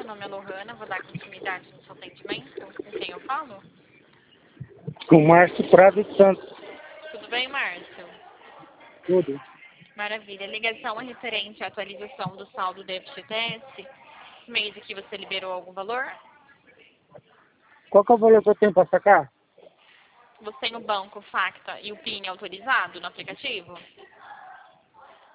nome é Lohana, vou dar continuidade no seu atendimento. Com quem eu falo? Com Márcio Prado Santos. Tudo bem, Márcio? Tudo. Maravilha. Ligação é referente à atualização do saldo do FGTS. Esse mês aqui você liberou algum valor? Qual que é o valor que eu tenho para sacar? Você tem o banco Facta e o PIN autorizado no aplicativo?